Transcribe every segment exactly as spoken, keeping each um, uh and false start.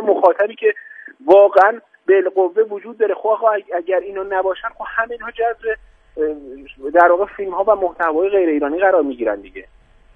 مخاطبی که واقعا بالقوه وجود داره. خب اگر اینا نباشن خب همه اینها جذب در واقع فیلم ها و محتوای غیر ایرانی قرار میگیرن دیگه.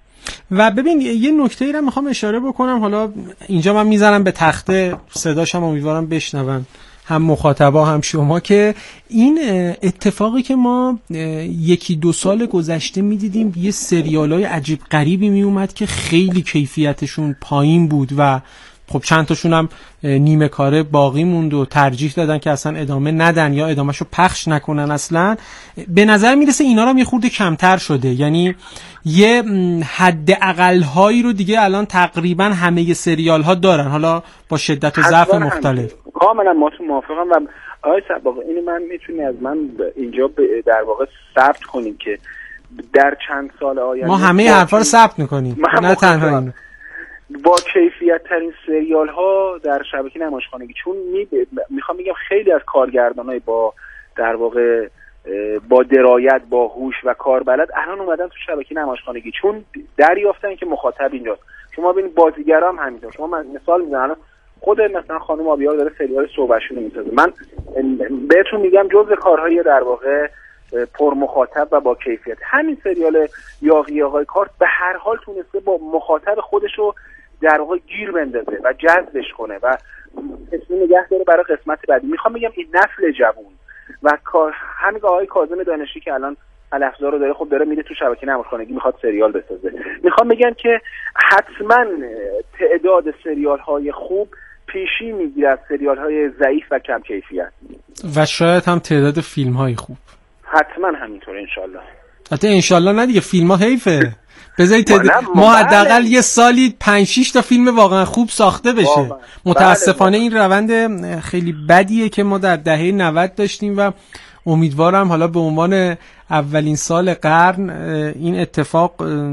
و ببین یه نکته ای رو میخوام اشاره بکنم، حالا اینجا من میذارم به تخته صداشم، امیدوارم بشنون هم مخاطبا هم شما، که این اتفاقی که ما یکی دو سال گذشته میدیدیم یه سریالای عجیب غریبی میومد که خیلی کیفیتشون پایین بود و خب چند تاشون هم نیمه کاره باقی موند و ترجیح دادن که اصلا ادامه ندن یا ادامهشو پخش نکنن اصلا. به نظر میرسه اینا رو هم یه خورده کمتر شده، یعنی یه حد اقل هایی رو دیگه الان تقریبا همه سریال ها دارن، حالا با شدت و ضعف مختلف. کاملا ما تو موافقم. و آقای سباقی اینو من میتونی از من اینجا در واقع ثبت کنیم که در چند سال آینده ما همه حرفا رو ثبت میکنیم، نه تنها اینو، با کیفیت ترین سریال ها در شبکه نمایشخانگی. چون می میخوام بگم خیلی از کارگردانای با در واقع با درایت، با هوش و کاربلد الان اومدن تو شبکه نمایشخانگی، چون دریافتن که مخاطب اینجاست. شما ببینید بازیگرا هم همینطور. شما من مثال میزنم، خود مثلا خانم آبیار داره سریال صبحشون میسازه. من بهتون میگم جزء کارهای در واقع پر مخاطب و با کیفیت همین سریال یاغی آقای کارت به هر حال تونسته با مخاطب خودشو در واقع گیر بندازه و جذبش کنه و اسمی نگه داره برای قسمت بعدی. میخوام بگم این نسل جوان و همین آقای کاظم دانشی که الان الافزا رو داره، خب داره میره تو شبکه نمایشخانگی میخواد سریال بسازه. میخوام بگم که حتما تعداد سریال های خوب پیشی میگیره از سریال های ضعیف و کم کیفیت، و شاید هم تعداد فیلم های خوب حتما همینطوره انشالله. حتی انشالله نه دیگه، فیلم ها حیفه. بذارید ما حداقل یه سالی پنج شش تا فیلم واقعا خوب ساخته بشه. متاسفانه این روند خیلی بدیه که ما در دهه نود داشتیم و امیدوارم حالا به عنوان اولین سال قرن این اتفاق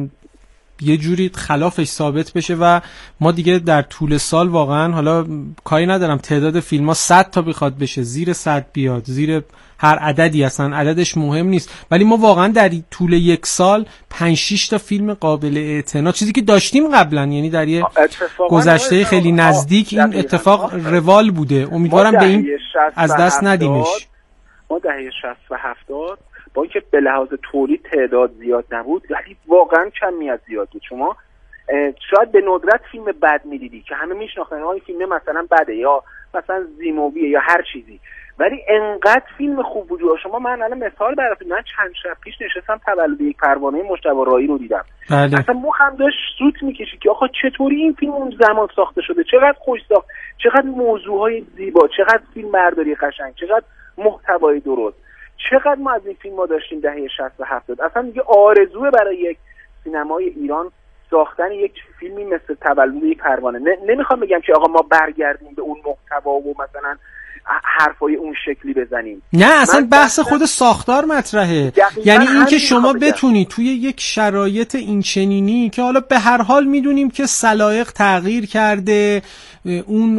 یه جوری خلافش ثابت بشه و ما دیگه در طول سال واقعا، حالا کاری ندارم تعداد فیلم ها صد تا بخواد بشه، زیر صد بیاد، زیر هر عددی اصلا عددش مهم نیست، ولی ما واقعا در طول یک سال پنج شش تا فیلم قابل اعتنا، چیزی که داشتیم قبلا، یعنی در یه گذشته خیلی نزدیک این اتفاق روال بوده. امیدوارم به این از دست ندیمش. ما دهه شصت و هفتاد با اینکه به لحاظ تولید تعداد زیاد نبود ولی واقعا کمیت زیاد بود. شما شاید به ندرت فیلم بد میدیدی که همه میشناختن این فیلم مثلا بده یا مثلا زیموویه یا هر چیزی، ولی انقدر فیلم خوب وجود. شما من الان مثال براتون، من چند شب پیش نشستم تولد یک پروانه مجتبی رایی رو دیدم. بله. اصلا مخم داشت سوت میکشید که آخه چطوری این فیلم اون زمان ساخته شده، چقدر خوش ساخت، چقدر موضوعهای زیبا، چقدر فیلم برداری قشنگ، چقدر محتوای درست، چقدر ما از این فیلم ها داشتیم دهه شصت و هفتاد. اصلا دیگه آرزوه برای یک سینمای ایران ساختن یک فیلمی مثل تولد یک پروانه. نمیخوام بگم که آقا ما برگردیم به اون محتوا و مثلا حرفای اون شکلی بزنیم، نه اصلا بحث خود ساختار مطرحه. یعنی این که شما بتونی توی یک شرایط این چنینی که حالا به هر حال میدونیم که سلایق تغییر کرده، اون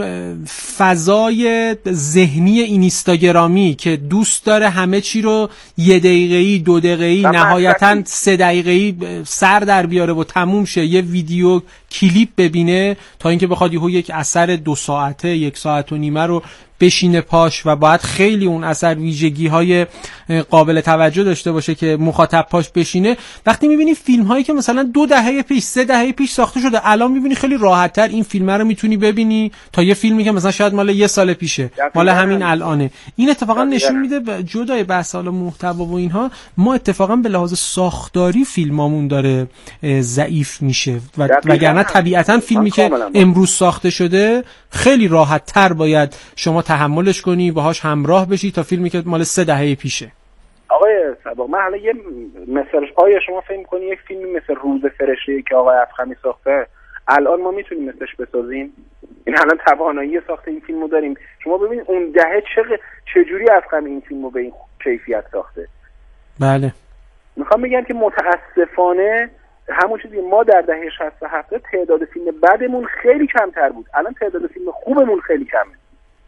فضای ذهنی اینستاگرامی که دوست داره همه چی رو یه دقیقه‌ای دو دقیقه‌ای نهایتاً سه دقیقه‌ای سر در بیاره و تموم شه، یه ویدیو کلیپ ببینه تا اینکه بخواد یهو یک اثر دو ساعته یک ساعت و نیمه رو بشینه پاش و باید خیلی اون اثر ویژگی های قابل توجه داشته باشه که مخاطب پاش بشینه. وقتی میبینی فیلم هایی که مثلا دو دهه پیش سه دهه پیش ساخته شده، الان میبینی خیلی راحت تر این فیلم رو میتونی ببینی تا یه فیلمی که مثلا شاید مال یه سال پیشه، مال همین الانه. این اتفاقا نشون میده جدای بحث حالا محتوا و اینها، ما اتفاقا به لحاظ ساختاری فیلمامون داره ضعیف میشه و وگرنه طبیعتا فیلمی که امروز ساخته شده خیلی راحت تر باید شما تحملش کنی، باهاش همراه بشی تا فیلمی که مال سه دهه پیشه. آقای سباق، من حالا یه مثالش، آیا شما فکر می‌کنی یک فیلمی مثل روز فرشته که آقای افخمی ساخته الان ما میتونیم مثلش بسازیم؟ این الان توانایی ساخت این فیلمو داریم. شما ببینید اون دهه چه چجوری افخمی این فیلمو به این کیفیت ساخته. بله. میخوام بگم که متاسفانه همون چیزی ما در دهه شصت و هفتاد تعداد فیلم بدمون خیلی کمتر بود، الان تعداد فیلم خوبمون خیلی کمه.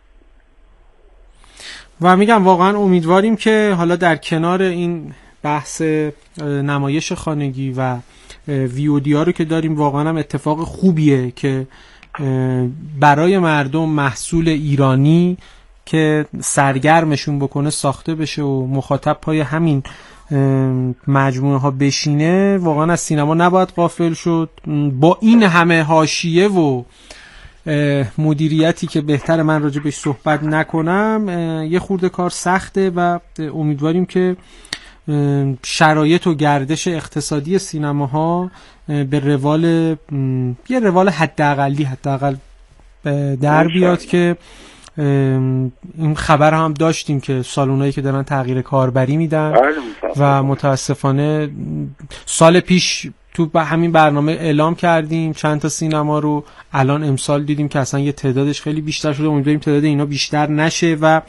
و میگم واقعا امیدواریم که حالا در کنار این بحث نمایش خانگی و ویودی ها رو که داریم، واقعا هم اتفاق خوبیه که برای مردم محصول ایرانی که سرگرمشون بکنه ساخته بشه و مخاطب پای همین مجموعه ها بشینه، واقعا از سینما نباید غافل شد. با این همه حاشیه و مدیریتی که بهتر من راجع بهش صحبت نکنم، یه خورده کار سخته و امیدواریم که شرایط و گردش اقتصادی سینماها به روال یه روال حداقلی حداقل در بیاد که این خبر هم داشتیم که سالونایی که دارن تغییر کاربری میدن و متاسفانه سال پیش تو همین برنامه اعلام کردیم چند تا سینما رو، الان امسال دیدیم که اصلا یه تعدادش خیلی بیشتر شده. امیدواریم تعداد اینا بیشتر نشه و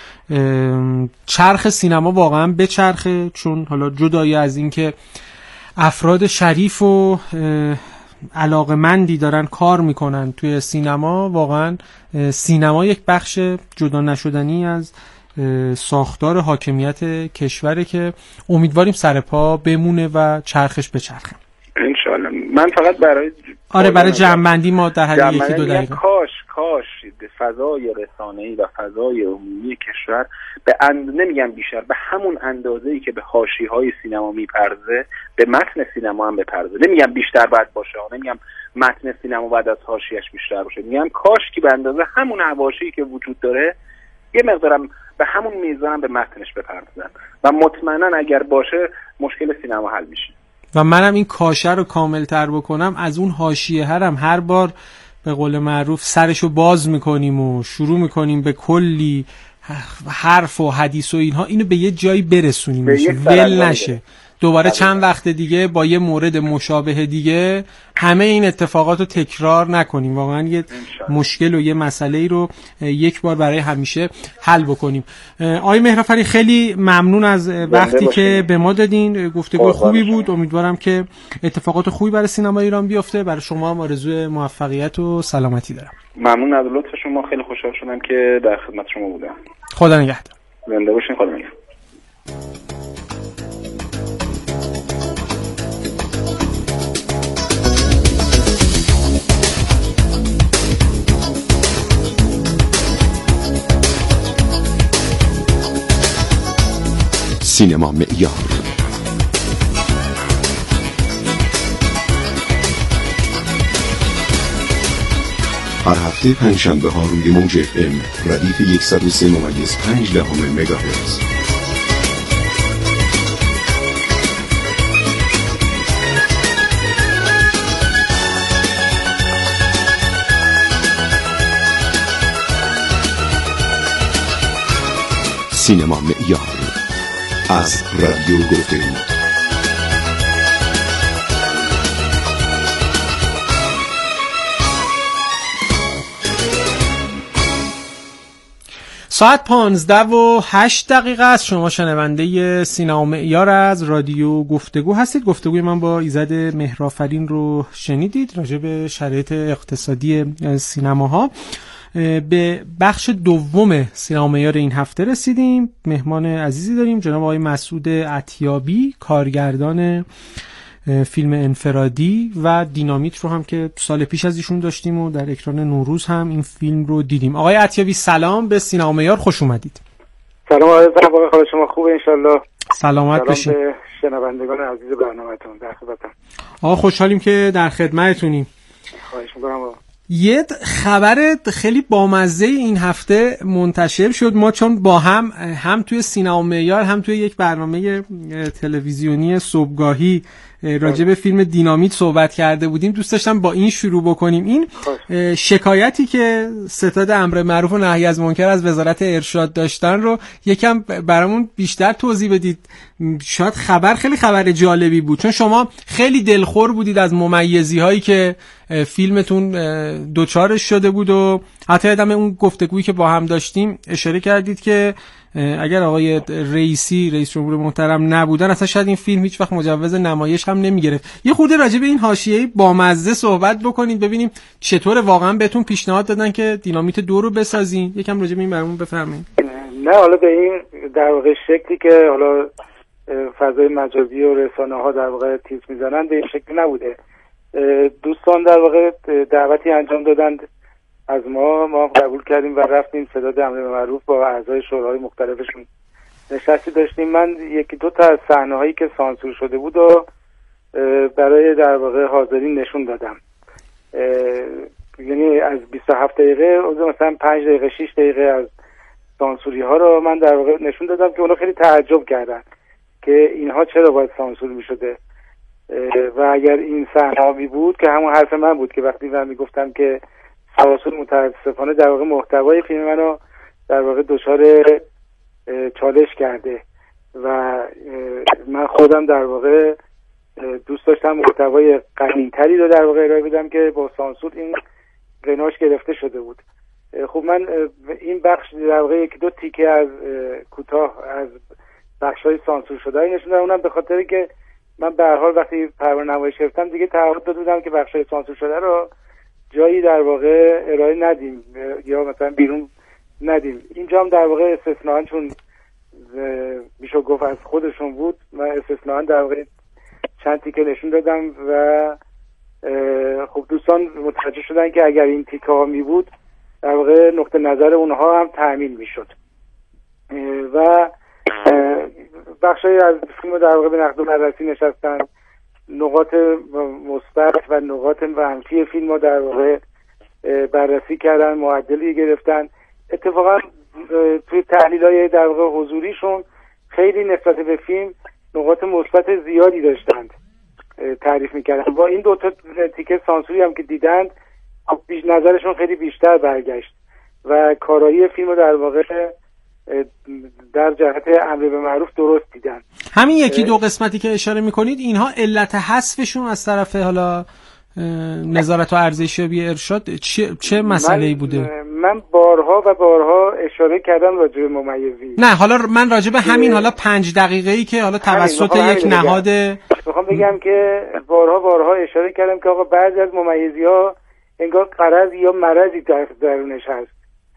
چرخ سینما واقعا بچرخه، چون حالا جدای از این که افراد شریف و علاقمندی دارن کار میکنن توی سینما، واقعا سینما یک بخش جدا نشدنی از ساختار حاکمیت کشوره که امیدواریم سر پا بمونه و چرخش بچرخه انشالله. من فقط برای آره برای جمع‌بندی ما در حد یکی دو دقیقه کاش کاش فضای رسانه‌ای و فضای عمومی کشور به اند... نمیگم بیشتر، به همون اندازه‌ای که به حاشیه‌های سینما میپرزه به متن سینما هم بپرزه. نمیگم بیشتر باید باشه، نمیگم متن سینما باید از حاشیه‌اش بیشتر باشه، میگم کاش که به اندازه همون حواشی که وجود داره یه مقدارم به همون میزان به متنش بپردازن و مطمئنا اگر باشه مشکل سینما حل میشه. و منم این کاشه رو کامل تر بکنم، از اون حاشیه هرم هر بار به قول معروف سرشو باز میکنیم و شروع میکنیم به کلی حرف و حدیث و اینها، اینو به یه جایی برسونیم ول نشه دوباره چند وقت دیگه با یه مورد مشابه دیگه همه این اتفاقات رو تکرار نکنیم، واقعا یه مشکل و یه مسئله ای رو یک بار برای همیشه حل بکنیم. آقای مهرآفرین خیلی ممنون از وقتی که به ما دادین، گفتگو خوبی بود، امیدوارم که اتفاقات خوبی برای سینما ایران بیفته. برای شما هم آرزوی موفقیت و سلامتی دارم. ممنون از لطف شما، خیلی خوشحال شدم که در خدمت شما بودم. خدا نگهدار. زنده باشین. خدا نگهدار. سینما معیار. هر هفته پنجشنبه ها روی موج اف ام ردیف صد و سه ممیز پنج دهم مگاهرتز. سینما معیار از رادیو گفتگو. ساعت پانزده و هشت دقیقه است. شما شنونده سینما معیار از رادیو گفتگو هستید. گفتگوی من با ایزد مهرآفرین رو شنیدید راجع به شرایط اقتصادی سینماها. به بخش دوم سینما معیار این هفته رسیدیم. مهمان عزیزی داریم، جناب آقای مسعود عطیابی، کارگردان فیلم انفرادی و دینامیت رو هم که سال پیش از ایشون داشتیم و در اکران نوروز هم این فیلم رو دیدیم. آقای عطیابی سلام، به سینما معیار خوش اومدید. سلام آقای زهبا، حال شما خوبه انشالله؟ سلامت باشید. سلام به شنوندگان عزیز برنامه‌تون، در خدمتم. آقا خوشحالیم که در خدمتتونیم. خواهش می‌کنم. یه خبر خیلی بامزه این هفته منتشر شد. ما چون با هم هم توی سینما معیار هم توی یک برنامه تلویزیونی صبحگاهی راجع به فیلم دینامیت صحبت کرده بودیم، دوست داشتم با این شروع بکنیم. این شکایتی که ستاد امر معروف و نهی از منکر از وزارت ارشاد داشتن رو یکم برامون بیشتر توضیح بدید. شاید خبر خیلی خبر جالبی بود، چون شما خیلی دلخور بودید از ممیزی هایی که فیلمتون دوچارش شده بود و حتی یادم اون گفتگویی که با هم داشتیم اشاره کردید که اگر آقای رئیسی رئیس جمهور محترم نبودن اصلا شاید این فیلم هیچ وقت مجوز نمایش هم نمیگرفت. یه خورده راجع به این حاشیه بامزه صحبت بکنید ببینیم چطور واقعا بهتون پیشنهاد دادن که دینامیت دو رو بسازین. یکم راجع به این برامون بفرمایید. نه حالا به این در واقع شکلی که حالا فضای مجازی و رسانه‌ها در واقع تیز میزنن به این شکل نبوده. دوستان در واقع دعوتی انجام دادند از ما، ما قبول کردیم و رفتیم صداد امر معروف با اعضای شورای مختلفشون نشستی داشتیم. من یکی دو تا از صحنه‌هایی که سانسور شده بود و برای در واقع حاضرین نشون دادم. یعنی از بیست و هفت دقیقه مثلا پنج دقیقه شش دقیقه از سانسوری ها رو من در واقع نشون دادم که اونا خیلی تعجب کردن که اینها چرا باید سانسور می شده. و اگر این صحنه می بود که همون حرف من بود که وقتی من می گفتم که سانسور متاسفانه در واقع محتوای فیلم منو در واقع دچار چالش کرده و من خودم در واقع دوست داشتم محتوای غنی‌تری رو در واقع ارائه بدم که با سانسور این غناش گرفته شده بود. خب من این بخش در واقع یک دو تیکه از کوتاه از بخش‌های سانسور شده نشون دادم، اونم به خاطری که من به هر حال وقتی پروانه نمایش گرفتم دیگه تعهد داده بودم که بخش‌های سانسور شده رو جایی در واقع ارائه ندیم یا مثلا بیرون ندیم. اینجا هم در واقع استثناءً چون میشه گفت از خودشون بود و استثناءً در واقع چند تیکه نشون دادم و خب دوستان متوجه شدن که اگر این تیکه ها می بود در واقع نقطه نظر اونها هم تأمین می شد و بخشای از فیلم در واقع به نقد و بررسی نشستن، نقاط مثبت و نقاط منفی فیلم رو در واقع بررسی کردن، معدلی گرفتن. اتفاقا توی تحلیل‌های در واقع حضوریشون خیلی نسبت به فیلم نقاط مثبت زیادی داشتند تعریف میکردن. با این دو تا تیکه سانسوری هم که دیدند بیش نظرشون خیلی بیشتر برگشت و کارایی فیلم رو در واقع در جهت امر به معروف درست دیدن. همین یکی دو قسمتی که اشاره میکنید اینها علت حذفشون از طرف حالا نظارت و ارزیابی ارشاد چه, چه مسئله‌ای بوده؟ من بارها و بارها اشاره کردم راجع به ممیزی. نه حالا من راجع به همین حالا پنج دقیقه‌ای که حالا توسط یک نهاد میخوام بگم که بارها بارها اشاره کردم که آقا بعضی از ممیزی‌ها انگار قرض یا مرضی در درونش هست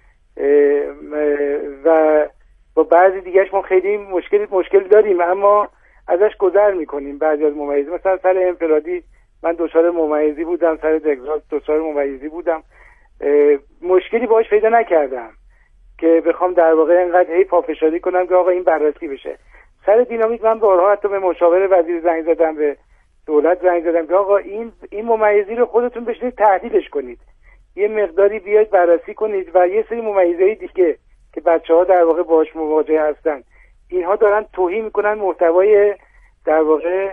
و با بعضی دیگه‌اش ما خیلی مشکلی مشکل داریم اما ازش گذر میکنیم. بعضی از ممیزی مثلا سر انفرادی من دچار ممیزی بودم، سر دگزاس دچار ممیزی بودم، مشکلی باهاش پیدا نکردم که بخوام در واقع اینقدر هی پافشاری کنم که آقا این بررسی بشه. سر دینامیک من بارها حتی به مشاور وزیر زنگ زدم، به دولت زنگ زدم که آقا این این ممیزی رو خودتون بشینید تحلیلش کنید، یه مقداری بیاید بررسی کنید و یه سری ممیزهای دیگه که بچه‌ها در واقع باهاش مواجه هستن اینها دارن توهین میکنن محتوای در واقع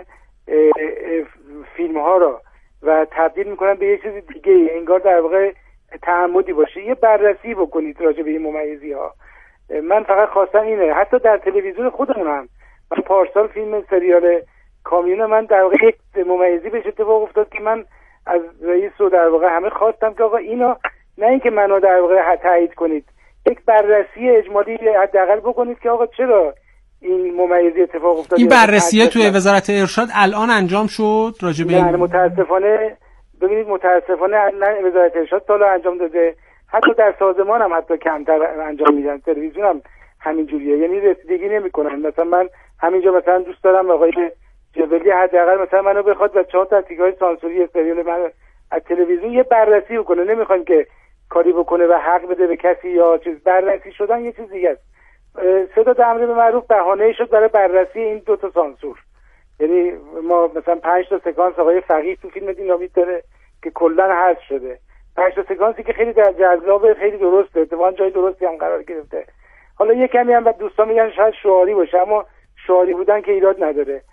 فیلم ها رو و تبدیل میکنن به یه چیز دیگه، انگار در واقع تعمدی باشه. یه بررسی بکنید راجع به این ممیزی ها. من فقط خواستم اینه. حتی در تلویزیون خودمون هم من پارسال فیلم سریال کامیون من در واقع یک ممیزی بهش اتفاق افتاد که من از رئیس و در واقع همه خواستم که آقا اینا نه اینکه منو در واقع تایید کنید، یک بررسی اجمالی حداقل بکنید که آقا چرا این ممیزی اتفاق افتاد. این بررسیه توی وزارت ارشاد الان انجام شد راجع به این؟ متاسفانه ببینید متاسفانه نه وزارت ارشاد تا الان انجام داده، حتی در سازمان هم حتی کمتر انجام میدن، تلویزیون هم همین جوریه، یعنی رسیدگی نمیکنن. مثلا من همینجا مثلا دوست دارم آقای جبلی حداقل مثلا منو بخواد و چهار تا تیکای سانسوری سریال من از تلویزیون یه بررسی بکنه، نمیخوایم که کاری بکنه و حق بده به کسی یا چیز. بررسی شدن یه چیز دیگه است. صداد امر به معروف بهانه‌ای شد برای بررسی این دو تا سانسور. یعنی ما مثلا پنج تا سکانس آقای فقیه تو فیلم دینامیت داره که کلا حذف شده، پنج تا سکانسی که خیلی در جذاب خیلی درسته، اتفاقا جای درستی هم قرار گرفته. حالا یه کمی هم دوستان میگن شاید شعاری باشه، اما شعاری بودن که ایراد نداره.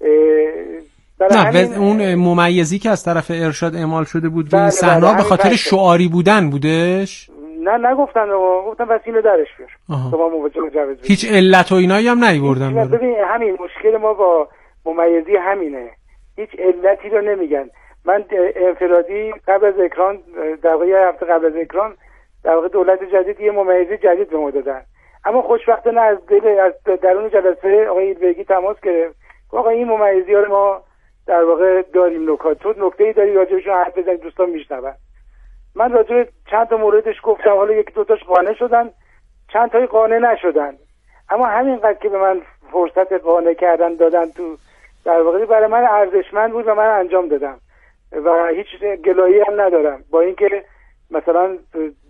نه همین... اون ممیزی که از طرف ارشاد اعمال شده بود روی صحنه به خاطر شعاری بودن بودش؟ نه نگفتن، گفتن وسیله درش بیار شما موجه جوز. هیچ علت و اینایی هم نیوردن. ببین همین مشکل ما با ممیزی همینه، هیچ علتی رو نمیگن. من انفرادی قبل از اکران در واقع یه هفته قبل از اکران در واقع دولت جدید یه ممیزی جدید به ما دادن، اما خوشبختانه از دل از درون جلسه آقای ایلبرگی تماس گرفت آقا این ممیزی ها رو ما در واقع داریم، نکات تو نکته‌ای داری راجعشون حرف بزنید دوستان میشنون. من راجع به چند تا موردش گفتم، حالا یک دو تاش قانع شدن، چند تایی قانع نشدن، اما همینقدر که به من فرصت قانع کردن دادن تو در واقع برای من ارزشمند بود و من انجام دادم. و هیچ گلایه‌ای هم ندارم با اینکه مثلا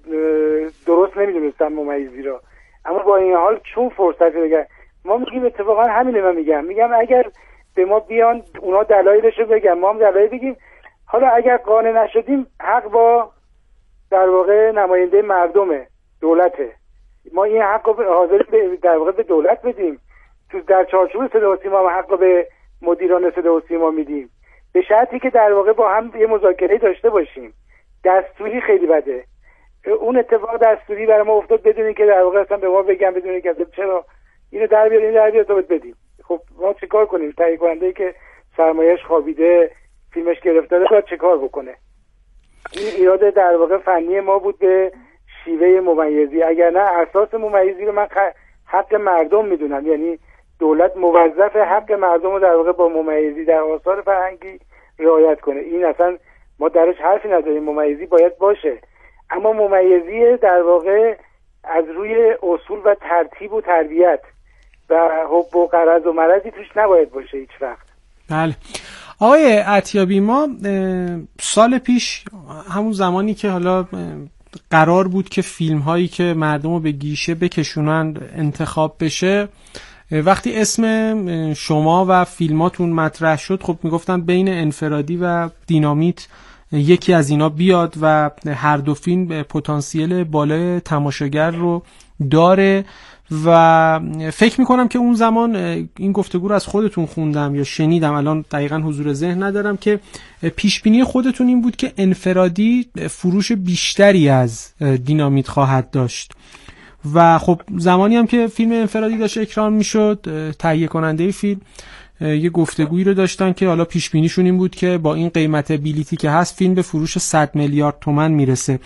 درست نمیدونستم ممیزی رو، اما با این حال چون فرصت بگم ما میگیم اتفاقا همینه. من میگم میگم اگر به ما بیان اونا دلایلش رو بگن ما هم دلایل بگیم. حالا اگر قانع نشدیم حق با در واقع نماینده مردمه، دولته. ما این حق رو حاضر در واقع به دولت بدیم. تو در چارچوب صدا و سیما هم حق به مدیران صدا و سیما میدیم، به شرطی که در واقع با هم یه مذاکره داشته باشیم. دستوری خیلی بده. اون اتفاق دستوری برای ما افتاد بدونی که در واقع اصلا به ما بگم بدونی که چرا اینو در بیار، اینو در بیار تا بدیم. خب ما چیکار کنیم؟ تهیه کننده که سرمایه‌اش خوابیده، فیلمش گرفتاره، باید چیکار بکنه؟ این ایراد در واقع فنی ما بود به شیوه ممیزی. اگر نه اساس ممیزی رو من حق مردم میدونم، یعنی دولت موظف حق مردم رو در واقع با ممیزی در آثار فرهنگی رعایت کنه. این اصلا ما درش حرفی نداریم، ممیزی باید باشه، اما ممیزی در واقع از روی اصول و ترتیب و تربیت و حب و غرض و مرضی توش نباید باشه هیچ وقت. بله آقای عطیابی، ما سال پیش همون زمانی که حالا قرار بود که فیلم هایی که مردم رو به گیشه بکشونن انتخاب بشه، وقتی اسم شما و فیلماتون مطرح شد خب میگفتن بین انفرادی و دینامیت یکی از اینا بیاد و هر دو فیلم پتانسیل بالای تماشاگر رو داره و فکر میکنم که اون زمان این گفتگو رو از خودتون خوندم یا شنیدم، الان دقیقاً حضور ذهن ندارم، که پیش بینی خودتون این بود که انفرادی فروش بیشتری از دینامیت خواهد داشت و خب زمانی هم که فیلم انفرادی داشت اکران میشد تهیه کننده فیلم یه گفتگویی رو داشتن که حالا پیش بینیشون این بود که با این قیمت بلیتی که هست فیلم به فروش صد میلیارد تومان میرسه.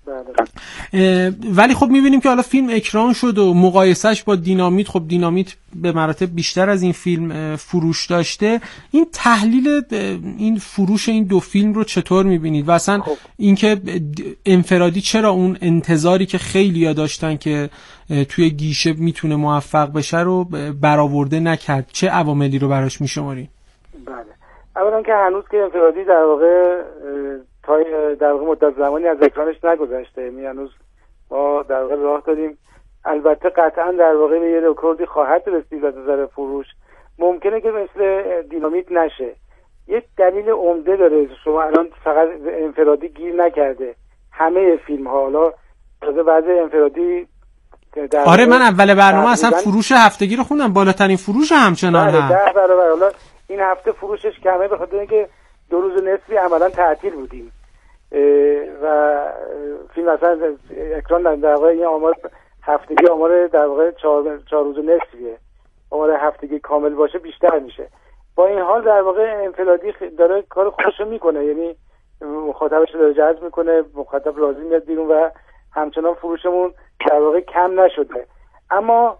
ولی خب میبینیم که حالا فیلم اکران شد و مقایسهش با دینامیت، خب دینامیت به مراتب بیشتر از این فیلم فروش داشته. این تحلیل این فروش این دو فیلم رو چطور میبینید و اصلا خب. اینکه انفرادی چرا اون انتظاری که خیلی‌ها داشتن که توی گیشه میتونه موفق بشه رو برآورده نکرد، چه عواملی رو براش میشمارید؟ بله، اولا که هنوز که انفرادی در واقع تا در واقع مدت زمانی از اکرانش نگذشته، یعنی هنوز ما در واقع راه داریم. البته قطعا در واقع به یه رکوردی خواهد رسید از نظر فروش. ممکنه که مثل دینامیت نشه. یک دلیل عمده داره، شما الان فقط انفرادی گیر نکرده، همه فیلم ها. حالا تازه وضع انفرادی آره من اول برنامه اصلا فروش هفتگی رو خوندم، بالاترین فروش همچنان هم ده برابر. حالا این هفته فروشش کمه به خاطر اینکه دو روز نصفی عملا تعطیل بودیم و فیلم اصلا اکران در واقع این آمار هفتگی آمار در واقع چهار, چهار روز نصفیه، آمار هفتگی کامل باشه بیشتر میشه. با این حال در واقع انفرادی داره کار خودشو میکنه، یعنی مخاطبش داره جذب میکنه، مخاطب راضی میاد بیرون و همچنان فروشمون در واقع کم نشده. اما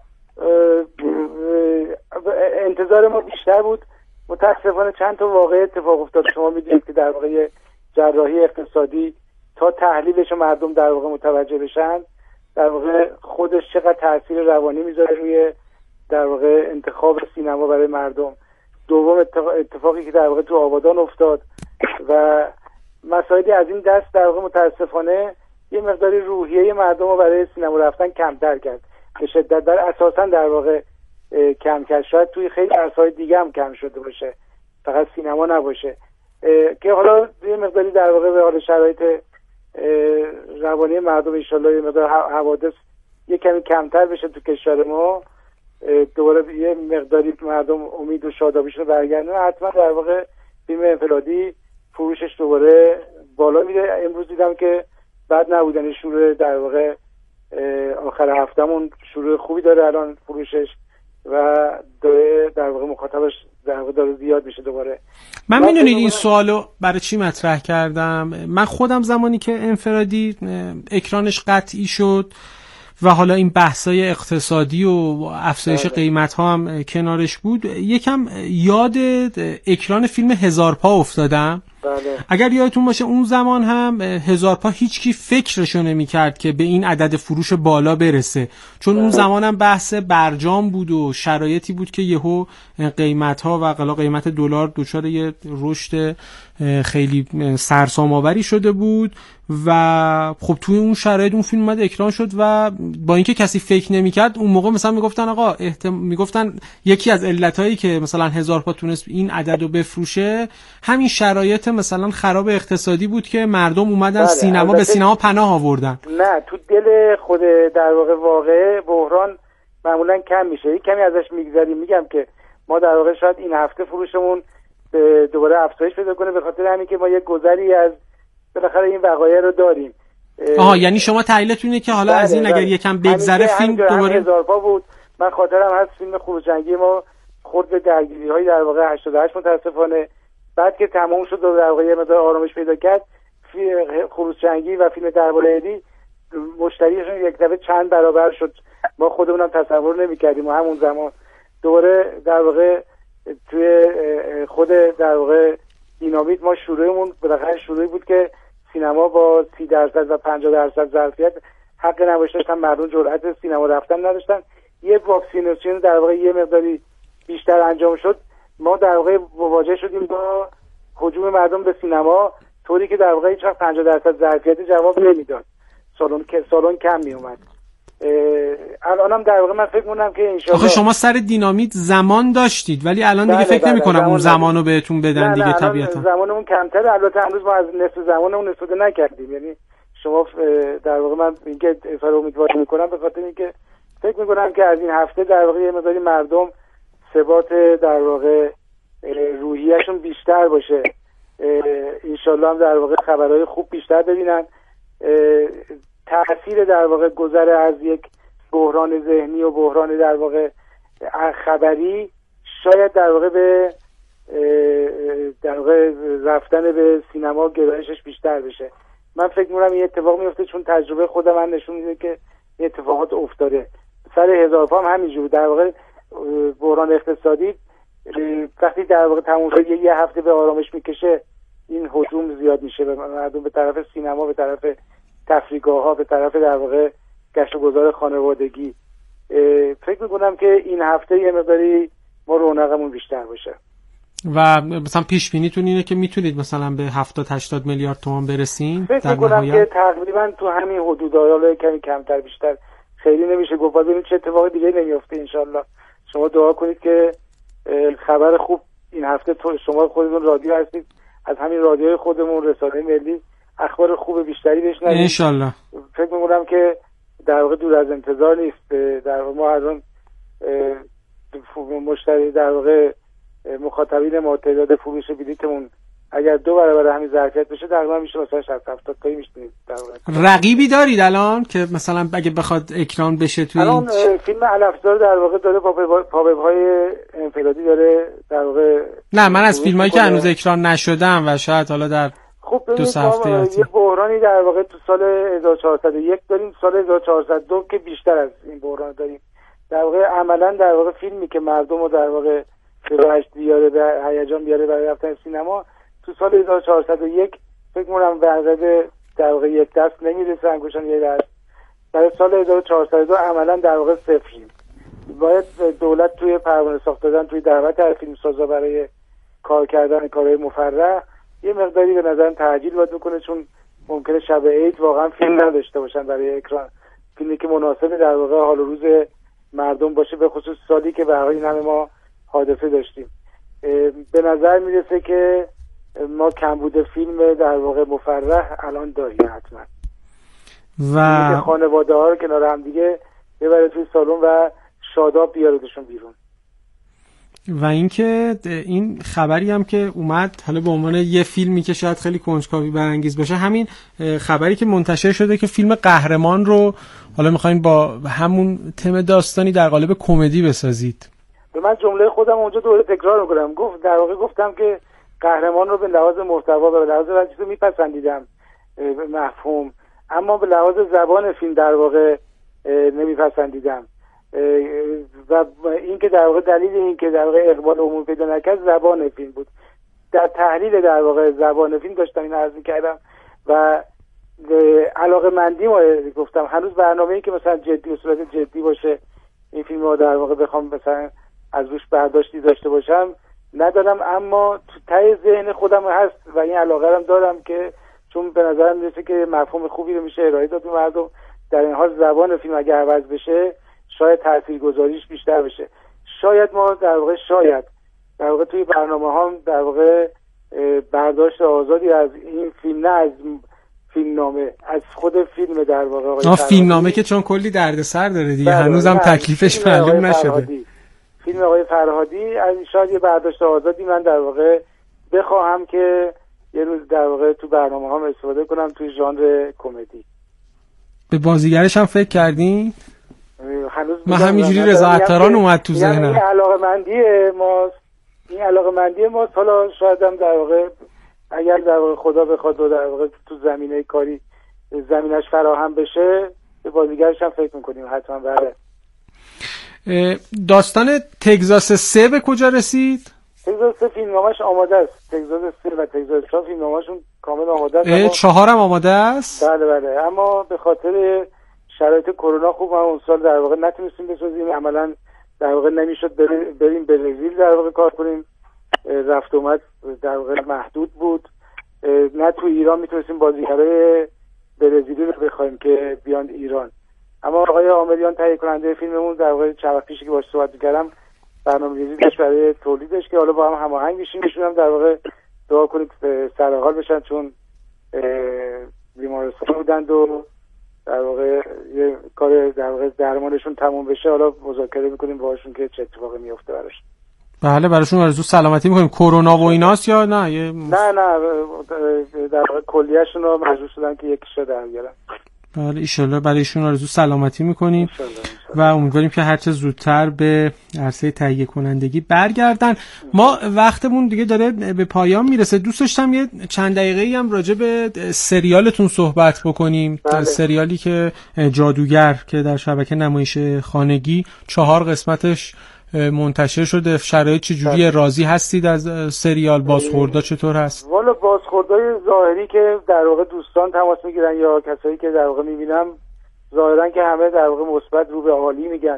انتظار ما بیشتر بود. متاسفانه چند تا واقعه اتفاق افتاد. شما میدونید که در واقع جراحی اقتصادی تا تحلیلش مردم در واقع متوجه بشن، در واقع خودش چقدر تاثیر روانی میذاره روی در واقع انتخاب سینما برای مردم. دوم اتفاقی که در واقع تو آبادان افتاد و مسائلی از این دست در واقع متاسفانه یه مقداری روحیه مردم رو برای سینما رفتن کمتر کرد، به شدت در اساسا در واقع کم کرد. شاید توی خیلی عرصه‌های دیگه هم کم شده باشه، فقط سینما نباشه، که حالا یه مقداری در واقع به حال شرایط روانی مردم ان شاءالله یه مقدار حوادث یه کمی کمتر بشه تو کشور ما، دوباره یه مقداری مردم امید و شادابیشون رو برگردونه، حتما در واقع فیلم انفرادی فروشش دوباره بالا میره. امروز دیدم که بعد نبودن شروع در واقع آخر هفتهمون شروع خوبی داره الان فروشش و داره در واقع مخاطبش در واقع داره زیاد میشه دوباره. من میدونید این سوالو برای چی مطرح کردم؟ من خودم زمانی که انفرادی اکرانش قطعی شد و حالا این بحثای اقتصادی و افزایش قیمت ها هم کنارش بود، یکم یاد اکران فیلم هزار پا افتادم بله. اگر یادتون باشه اون زمان هم هزار پا هیچ کی فکرشو نمی‌کرد که به این عدد فروش بالا برسه، چون بله. اون زمان هم بحث برجام بود و شرایطی بود که یهو قیمت‌ها و قلا قیمت دلار دچار یه رشد خیلی سرسام‌آوری شده بود و خب توی اون شرایط اون فیلم اومد اکران شد و با اینکه کسی فکر نمی‌کرد اون موقع مثلا میگفتن آقا احتم... میگفتن یکی از علتایی که مثلا هزار پا تونست این عدد رو بفروشه همین شرایط مثلا خراب اقتصادی بود که مردم اومدن بله. سینما به سینما پناه آوردن. نه تو دل خود در واقع واقع بحران معمولا کم میشه، کمی ازش میگذریم. میگم که ما در واقع شاید این هفته فروشمون دوباره افزایش پیدا کنه به خاطر همین که ما یک گذری از بالاخره این وقایع رو داریم. آها یعنی شما تحلیلتون اینه که حالا بله، از این اگر یکم بگذره فیلم دوباره هزار پا بود. من خاطرم هست فیلم خروجنگی ما خورد به درگیری‌های در واقع هشتاد و هشت متاسفانه، بعد که تمام شد و در واقع یه مقدار آرامش پیدا کرد خروجنگی و فیلم درباره ادی مشتریشون یک دفعه چند برابر شد. ما خودمونم تصور نمی‌کردیم و همون زمان دوباره در واقع توی خود در واقع دینامیت ما شروعمون بالاخره شروعی بود که سینما با سی درصد و پنجاه درصد ظرفیت حق نمایش داشتن، مردم جرأت سینما رفتن نداشتن. یه واکسیناسیون در واقع یه مقداری بیشتر انجام شد، ما در واقع مواجه شدیم با هجوم مردم به سینما طوری که در واقع هیچ وقت پنجاه درصد ظرفیت جواب نمیداد، سالن که سالن کم می اومد. الانم در واقع من فکر می‌کنم که ان شاء الله آخه شما سر دینامیت زمان داشتید ولی الان دیگه فکر نمی‌کنم اون زمانو بهتون بدن نه دیگه. نه طبیعتا زمانمون کمتره. البته امروز ما از نصف زمانمون استفاده نکردیم. یعنی شما در واقع من اینکه اظهار امیدواری می‌کنم به خاطر اینکه فکر می‌کنم که از این هفته در واقع یه مقداری مردم ثبات در واقع روحیه‌شون بیشتر باشه. ان شاءالله هم در واقع خبرهای خوب بیشتر ببینن. تأثیر در واقع گذر از یک بحران ذهنی و بحران در واقع خبری شاید در واقع به در واقع رفتن به سینما گرایشش بیشتر بشه. من فکر می‌کنم این اتفاق میفته چون تجربه خود من نشون میده که این اتفاقات افتاده. سر هزار پا هم همینجور در واقع بحران اقتصادی وقتی در واقع تموم شد یه هفته به آرامش میکشه، این هجوم زیاد میشه به مردم به طرف سینما، به طرف تفریحگاه‌ها، به طرف در واقع گشت و گذار خانوادگی. فکر میکنم که این هفته یه مقداری ما رونقمون بیشتر باشه و مثلا پیش بینیتون اینه که میتونید مثلا به هفتاد هشتاد میلیارد تومان برسین؟ فکر میکنم که تقریبا تو همین حدود حالا کمی کمتر بیشتر خیلی نمیشه گفت. ببینیم چه اتفاقی دیگه نمیفته ان شاءالله. شما دعا کنید که خبر خوب این هفته تو شما خودتون رادیو هستید، از همین رادیوی خودمون رسانه ملی اخبار خوب بیشتری بشنوید ان شاءالله. فکر میکنم که در واقع دور از انتظار نیست. در واقع ما الان مشتری در واقع مخاطبین ما تعداد فروش بلیتمون اگر دو برابر همین ظرفیت بشه تقریبا میشه مثلا شصت هفتاد تایی میشه. در واقع رقیبی دارید الان که مثلا اگه بخواد اکران بشه توی الان این فیلم علفزار در واقع داره پاپ‌های انفرادی داره در واقع. نه من از فیلمایی که هنوز اکران نشدن و شاید حالا در خب دو هفته یه بحرانی در واقع تو سال هزار و چهارصد و یک داریم، سال هزار و چهارصد و دو که بیشتر از این بحران داریم. در واقع عملا در واقع فیلمی که مردم رو در واقع به وجد بیاره، به هیجان بیاره برای رفتن سینما تو سال هزار و چهارصد و یک فکر می‌کنم به عدد در واقع یک دست نمیرسه، انگشتان یک دست. برای سال هزار و چهارصد و دو عملا در واقع صفریم. باید دولت توی پروانه ساخت دادن، توی دعوت هر فیلمسازا برای کار کردن کارهای مفرح یه مقداری به نظر تعجیل باید بکنه، چون ممکنه شب عید واقعا فیلم نداشته باشن برای اکران، فیلمی که مناسب در واقع حال و روز مردم باشه، به خصوص سالی که به این همه ما حادثه داشتیم. به نظر میرسه که ما کمبود فیلم در واقع مفرح الان داریم حتما و خانواده ها رو کنار هم دیگه ببره توی سالن و شاداب بیاردشون بیرون. و اینکه این خبری هم که اومد حالا به عنوان یه فیلمی که شاید خیلی کنجکاوی برانگیز باشه، همین خبری که منتشر شده که فیلم قهرمان رو حالا میخواین با همون تم داستانی در قالب کمدی بسازید. به من جمله خودم اونجا دوباره تکرار میکنم، گفت در واقع گفتم که قهرمان رو به لحاظ محتوا و به لحاظ وجهی رو میپسندیدم مفهوم، اما به لحاظ زبان فیلم در واقع نمیپسندیدم و این که در واقع دلیل این که در واقع اقبال عمومی پیدا نکرد زبان فیلم بود. در تحلیل در واقع زبان فیلم داشتم این عرض می‌کردم و علاقه‌مندی ما گفتم هنوز برنامه‌ای که مثلا جدی به صورت جدی باشه این فیلمو در واقع بخوام مثلا از روش برداشتی داشته باشم ندارم، اما تو ته ذهن خودم هست و این علاقه هم دارم که چون به نظرم میرسه که مفهوم خوبی رو میشه ارائه داد به مردم. در این حال زبان فیلم اگه عوض بشه شاید تاثیرگذاریش بیشتر بشه. شاید ما در واقع شاید در واقع توی برنامه ها در واقع برداشت آزادی از این فیلم، نه از فیلمنامه، از خود فیلم در واقع آقای فیلمنامه که چون کلی دردسر داره دیگه هنوزم تکلیفش معلوم نشده. فیلم آقای فرهادی از شاید یه برداشت آزادی من در واقع بخواهم که یه روز در واقع تو برنامه هم استفاده کنم توی ژانر کمدی. به بازیگرش هم فکر کردین؟ هنوز من همینجوری رضا عطاران اومد تو ذهنم. این علاقه‌مندی ماست، این علاقه‌مندی ماست. حالا شاید هم در واقع اگر در واقع خدا بخواد و در واقع تو زمینه کاری زمینش فراهم بشه به بازیگرش هم فکر می‌کنیم حتما. بله. داستان تگزاس سه به کجا رسید؟ تگزاس سه فیلمنامه‌اش آماده است. تگزاس سه و تگزاس چهار فیلمنامه‌شون کامل آماده است. اما چهارم آماده است؟ بله بله، اما به خاطر شرایط کرونا خوب ما اون سال در واقع نتونستیم بسازیم. عملاً در واقع نمیشد بریم برزیل در واقع کار کنیم، رفت اومد در واقع محدود بود. نه تو ایران میتونستیم بازیگرای برزیلی رو بخوایم که بیان ایران. اما آقای عاملیان تهیه کننده فیلممون در واقع چند وقت پیشی که باهاش صحبت می‌کردم برنامه‌ریزی داشت برای تولیدش که حالا با هم هماهنگ بشیم. ایشون هم در واقع دعا کنید سر حال بشن چون بیمارستان بودند و در واقع یه کار در واقع درمانشون تموم بشه حالا مذاکره می‌کنیم باهاشون که چه اتفاقی میفته براش. بله براشون آرزو سلامتی می‌کنیم. کرونا و ایناست یا نه؟ یه نه نه در واقع کلیه‌شون رو مجبور شدن که یکیشو در بیارن. بله ایشالله برایشون آرزو سلامتی میکنیم و امیدواریم که هرچه زودتر به عرصه تهیه کنندگی برگردن. ما وقتمون دیگه داره به پایان میرسه. دوست داشتم یه چند دقیقه‌ای هم راجع به سریالتون صحبت بکنیم. بله. سریالی که جادوگر که در شبکه نمایش خانگی چهار قسمتش منتشر شده. شرایط چجوریه؟ راضی هستید از سریال؟ بازخوردها چطور هست؟ والا بازخوردهای ظاهری که در واقع دوستان تماس میگیرن یا کسایی که در واقع میبینم ظاهرا که همه در واقع مثبت رو به عالی میگن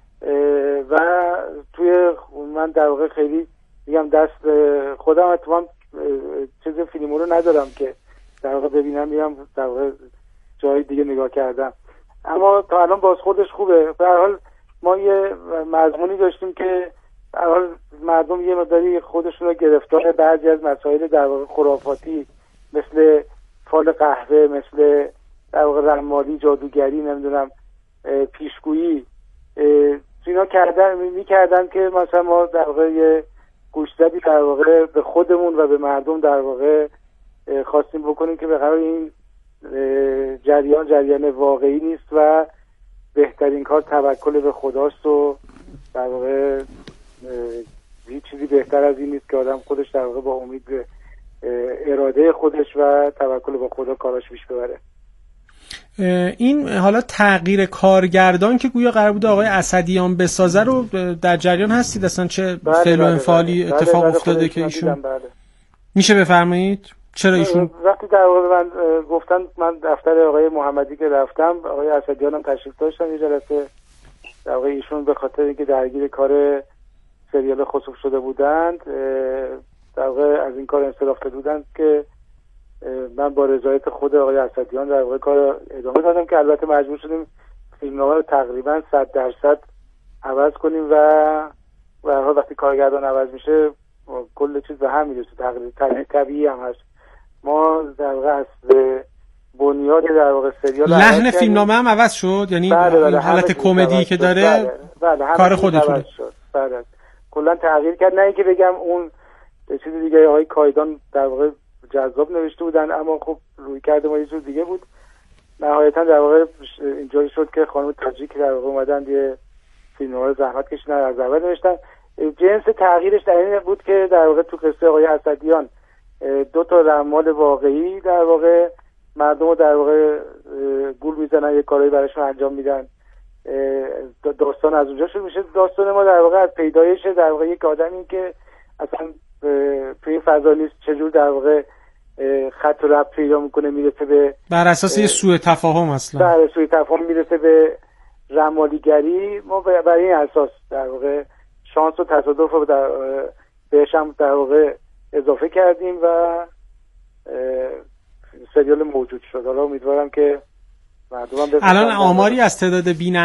و توی من در واقع خیلی میگم دست خودم اتفاقا چیز فیلمو رو ندارم که در واقع ببینم میرم در واقع جای دیگه نگاه کردم، اما تا الان بازخوردش خوبه. به هر حال ما یه مضمونی داشتیم که در حال مردم یه مقداری خودشون رو گرفتار بعضی از مسائل در واقع خرافاتی مثل فال قهوه، مثل در واقع رمالی، جادوگری، نمیدونم پیشگویی اینا کردن میکردن که مثلا ما در واقع یه گوشزدی در واقع به خودمون و به مردم در واقع خواستیم بکنیم که به قرار این جریان جریان واقعی نیست و بهترین کار توکل به خداست و در واقع هیچ چیزی بهتر از این نیست که آدم خودش در واقع با امید به اراده خودش و توکل به خدا کاراش پیش ببره. این حالا تغییر کارگردان که گویا قرار بود آقای اسدیان بسازه رو در جریان هستید اصلا چه فعل و انفعالی بله اتفاق بله افتاده بله که ایشون بله. میشه بفرمایید چرا ایشون وقتی در واقع من گفتن من دفتر آقای محمدی که رفتم آقای اسدیان هم تشریف داشتن یه جلسه در واقع ایشون به خاطر اینکه درگیر کار سریال خسوف شده بودند در واقع از این کار انصراف داده بودند که من با رضایت خود آقای اسدیان در واقع کار ادامه دادم که البته مجبور شدیم فیلمنامه رو تقریبا صد درصد عوض کنیم و به هر حال وقتی کارگردان عوض میشه کل چیز به هم میرسه، تقریبا طبیعی هم هست. ما در واقع از بنیاد در واقع سریال لحن فیلمنامه هم عوض شد، یعنی بله بله حالت کمدی که داره بله بله کار خودتونه بله کلا تغییر کرد. نه اینکه بگم اون چیز دیگه آقای کایدان در واقع جذاب نوشته بودن اما خب روی کرده ما یه جور دیگه بود. نهایتا در واقع اینجوری شد که خانم تاجیک در واقع اومدن یه فیلمنامه زحمت کشیدن از اول نوشتن. جنس تغییرش در این بود که در واقع تو قصه آقای اسدیان دو تا رمال واقعی در واقع مردم رو در واقع گول میزنن یه کارایی براشون انجام میدن. داستان از اونجا شروع میشه. داستان ما در واقع از پیدایش در واقع یک آدمی که اصلا توی این فضا نیست، چجور در واقع خط و ربط پیدا میکنه میرسه به بر اساس یه سوء تفاهم اصلا بر سوء تفاهم میرسه به رمالیگری. ما برای این اساس در واقع شانس و تصادف رو در بهش هم در واقع اضافه کردیم و سریال موجود شد. حالا امیدوارم که مردم هم الان آماری از تعداد بینندگان